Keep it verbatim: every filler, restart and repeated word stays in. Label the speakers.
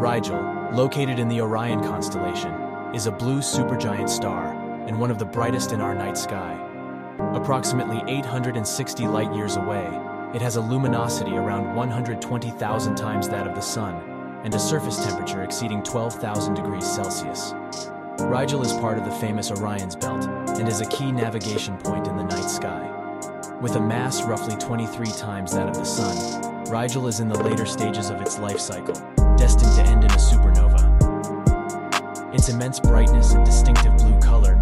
Speaker 1: Rigel, located in the Orion constellation, is a blue supergiant star and one of the brightest in our night sky. Approximately eight hundred sixty light-years away, it has a luminosity around one hundred twenty thousand times that of the Sun and a surface temperature exceeding twelve thousand degrees Celsius. Rigel is part of the famous Orion's Belt and is a key navigation point in the night sky. With a mass roughly twenty-three times that of the Sun, Rigel is in the later stages of its life cycle, destined to end in a supernova. Its immense brightness and distinctive blue color